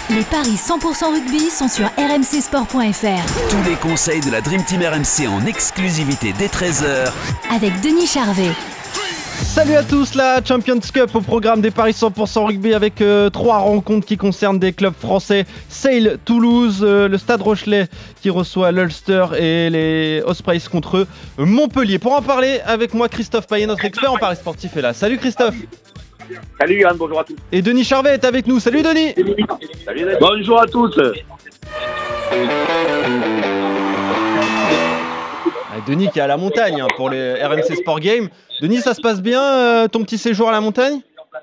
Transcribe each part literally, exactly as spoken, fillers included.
Les paris cent pour cent rugby sont sur r m c sport point f r. Tous les conseils de la Dream Team R M C en exclusivité dès treize heures avec Denis Charvet. Salut à tous, la Champions Cup au programme des paris cent pour cent rugby avec euh, trois rencontres qui concernent des clubs français. Sale Toulouse, euh, le Stade Rochelet qui reçoit l'Ulster et les Ospreys contre Montpellier. Pour en parler avec moi, Christophe Payet, notre expert en paris sportif est là. Salut Christophe. Salut Yann, bonjour à tous. Et Denis Charvet est avec nous. Salut Denis. Salut Denis. Bonjour à tous. Denis qui est à la montagne hein, pour les R M C Sport Games. Denis, ça se passe bien euh, ton petit séjour à la montagne?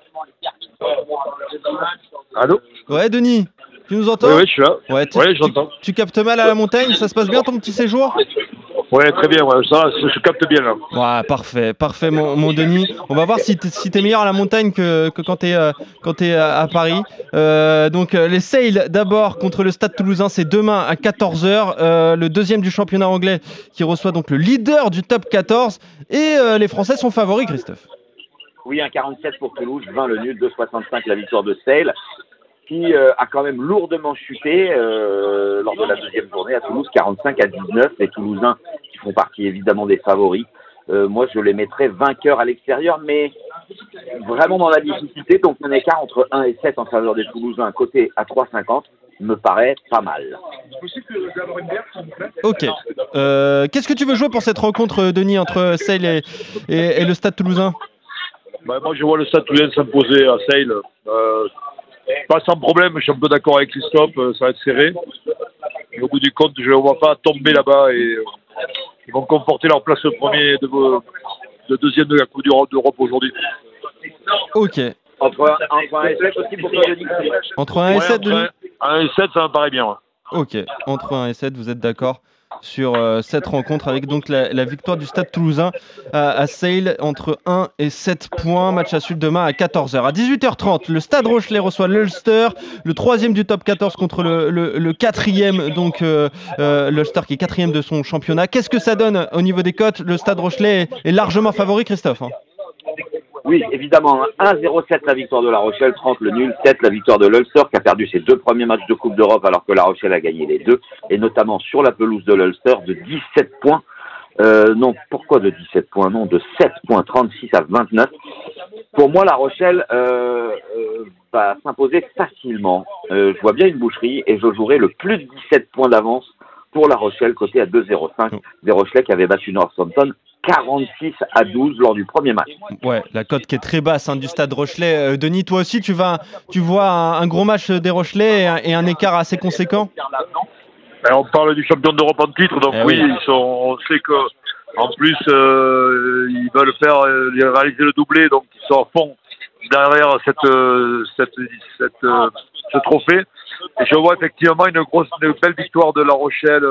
Allô? Ouais Denis, tu nous entends? Oui, oui, je suis là. Ouais, tu, ouais j'entends. Tu, tu captes mal à la montagne, ça se passe bien ton petit séjour? Ouais, très bien, ouais, ça, je, je capte bien là. Ouais, parfait, parfait mon, mon Denis. On va voir si t'es, si t'es meilleur à la montagne que, que quand t'es, euh, quand t'es à, à Paris. Euh, donc euh, les Sale d'abord contre le Stade Toulousain, c'est demain à quatorze heures. Euh, le deuxième du championnat anglais qui reçoit donc le leader du top quatorze. Et euh, les Français sont favoris, Christophe. Oui, un quarante-sept pour Toulouse, vingt le nul, deux soixante-cinq la victoire de Sale, qui euh, a quand même lourdement chuté euh, lors de la deuxième journée à Toulouse, quarante-cinq à dix-neuf. Les Toulousains qui font partie évidemment des favoris. Euh, moi, je les mettrais vainqueurs à l'extérieur, mais vraiment dans la difficulté. Donc, un écart entre un et sept en faveur des Toulousains, côté à trois cinquante, me paraît pas mal. Ok. Euh, qu'est-ce que tu veux jouer pour cette rencontre, Denis, entre Sale et, et, et le Stade Toulousain? Bah, moi, je vois le Stade Toulousain s'imposer à Sale. Euh, pas sans problème, je suis un peu d'accord avec Christophe, ça va être serré. Mais au bout du compte, je ne vois pas tomber là-bas et euh, ils vont conforter leur place premier de, de deuxième de la Coupe d'Europe aujourd'hui. Ok. Entre un et sept aussi pour toi, Denis. Entre un et ouais, sept, Denis. un et sept, ça me paraît bien. Ouais. Ok. Entre un et sept, vous êtes d'accord sur euh, cette rencontre avec donc la, la victoire du Stade Toulousain à, à Sale entre un et sept points. Match à suivre demain à quatorze heures. À dix-huit heures trente, le Stade Rochelet reçoit l'Ulster, le troisième du top quatorze contre le, le, le quatrième, donc euh, euh, l'Ulster qui est quatrième de son championnat. Qu'est-ce que ça donne au niveau des cotes? Le Stade Rochelet est, est largement favori, Christophe hein. Oui, évidemment, un zéro sept la victoire de La Rochelle, trente le nul, sept la victoire de l'Ulster qui a perdu ses deux premiers matchs de Coupe d'Europe alors que La Rochelle a gagné les deux, et notamment sur la pelouse de l'Ulster de dix-sept points. Euh, non, pourquoi de dix-sept points? Non, de sept points, trente-six à vingt-neuf. Pour moi, La Rochelle euh, euh, va s'imposer facilement. Euh, je vois bien une boucherie et je jouerai le plus de dix-sept points d'avance pour La Rochelle, côté à deux zéro cinq. Des Rochelais qui avaient battu Northampton quarante-six à douze lors du premier match. Ouais, la cote qui est très basse hein, du Stade Rochelet. Euh, Denis, toi aussi, tu, vas, tu vois un, un gros match des Rochelais et un, et un écart assez conséquent? Ben, on parle du champion d'Europe en titre, donc eh oui, oui, ils sont, on sait que en plus euh, ils veulent faire euh, réaliser le doublé, donc ils sont à fond derrière cette, euh, cette, cette, euh, ce trophée. Et je vois effectivement une grosse, une belle victoire de La Rochelle.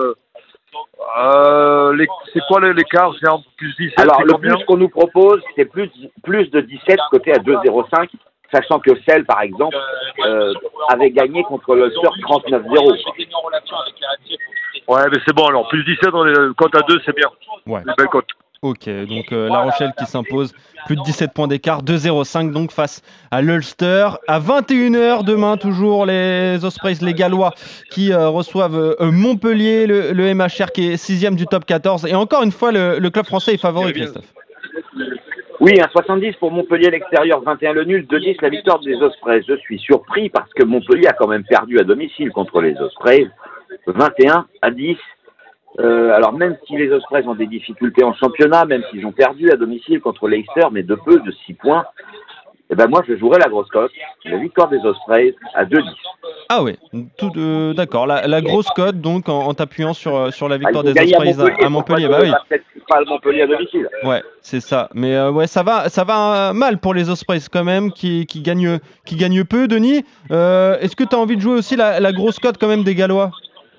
Euh, les, c'est quoi l'écart? C'est en plus dix-sept? Alors le plus qu'on nous propose, c'est plus, plus de dix-sept côté à deux zéro cinq, sachant que Sale, par exemple, euh, avait gagné contre l'Ulster trente-neuf zéro. Ouais, mais c'est bon alors, plus dix-sept, on est cote à deux, c'est bien. Ouais. Une belle cote. Ok, donc euh, La Rochelle qui s'impose, plus de dix-sept points d'écart, deux zéro cinq donc face à l'Ulster. À vingt et une heures demain, toujours les Ospreys, les Gallois qui euh, reçoivent euh, Montpellier, le, le M H R qui est sixième du top quatorze. Et encore une fois, le, le club français est favori, Christophe. Oui, un soixante-dix pour Montpellier à l'extérieur, vingt et un le nul, deux dix la victoire des Ospreys. Je suis surpris parce que Montpellier a quand même perdu à domicile contre les Ospreys, vingt et un à dix. Euh, alors même si les Ospreys ont des difficultés en championnat, même s'ils ont perdu à domicile contre Leicester, mais de peu, de six points, eh ben moi je jouerai la grosse cote, la victoire des Ospreys à deux dix. Ah oui, tout, euh, d'accord, la, la grosse cote donc en, en t'appuyant sur, sur la victoire ah, des Ospreys à Montpellier, à Montpellier. Bah oui. Pas à Montpellier à domicile. Ouais, c'est ça. Mais euh, ouais, ça va, ça va mal pour les Ospreys quand même, qui, qui gagnent, qui gagnent peu. Denis, euh, est-ce que tu as envie de jouer aussi la, la grosse cote quand même des Gallois?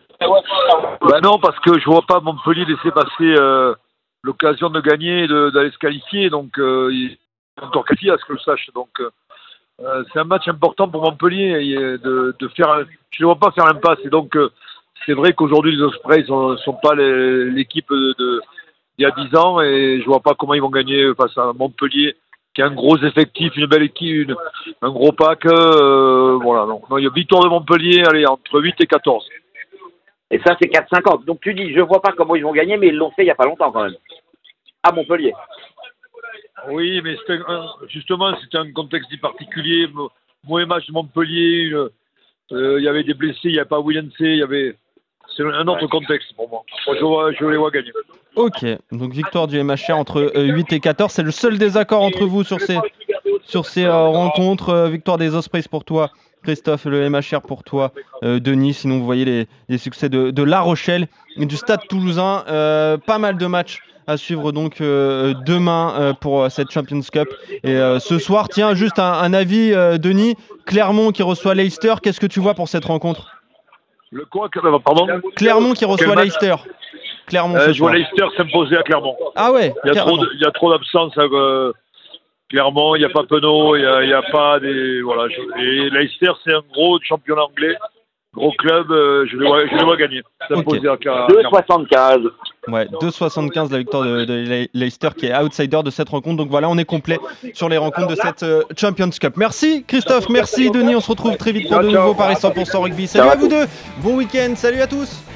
Ben non, parce que je vois pas Montpellier laisser passer euh, l'occasion de gagner et de, d'aller se qualifier. Donc, euh, il est encore qualifié à ce que je sache. Donc, euh, c'est un match important pour Montpellier de, de faire. Je ne vois pas faire l'impasse. Et donc, euh, c'est vrai qu'aujourd'hui, les Ospreys ne sont, sont pas les, l'équipe de, de, d'il y a dix ans. Et je vois pas comment ils vont gagner face à Montpellier qui a un gros effectif, une belle équipe, une, un gros pack. Euh, voilà, donc il y a victoire de Montpellier, allez, entre huit et quatorze. Et ça, c'est quatre cinquante. Donc tu dis, je vois pas comment ils vont gagner, mais ils l'ont fait il y a pas longtemps quand même. À Montpellier. Oui, mais c'est un, justement, c'était un contexte particulier. Mauvais match de Montpellier, une, euh, il y avait des blessés, il n'y avait pas William C, il y avait... C'est un autre contexte pour moi. Moi je, vois, je les vois gagner. Ok, donc victoire du M H R entre euh, huit et quatorze. C'est le seul désaccord entre vous sur ces, sur ces euh, rencontres. Euh, victoire des Ospreys pour toi, Christophe, le M H R pour toi, euh, Denis. Sinon, vous voyez les, les succès de, de La Rochelle et du Stade Toulousain. Euh, pas mal de matchs à suivre donc euh, demain euh, pour euh, cette Champions Cup. Et euh, ce soir, tiens, juste un, un avis, euh, Denis. Clermont qui reçoit Leicester. Qu'est-ce que tu vois pour cette rencontre? Le quoi, pardon? Clermont qui reçoit Leicester. Clermont, euh, je vois Leicester s'imposer à Clermont. Ah ouais. Il y a trop, de, il y a trop d'absence à euh, Clermont. Il n'y a pas Penaud, il n'y a, il y a pas des voilà. Je, et Leicester, c'est un gros championnat anglais, gros club. Euh, je les vois, je les vois gagner. S'imposer okay. à Clermont. deux soixante-quinze. Ouais, deux soixante-quinze la victoire de, de Leicester qui est outsider de cette rencontre. Donc voilà, on est complet sur les rencontres de cette euh, Champions Cup. Merci Christophe, merci Denis. On se retrouve très vite pour de nouveaux Paris cent pour cent rugby. Salut à vous deux. Bon week-end. Salut à tous.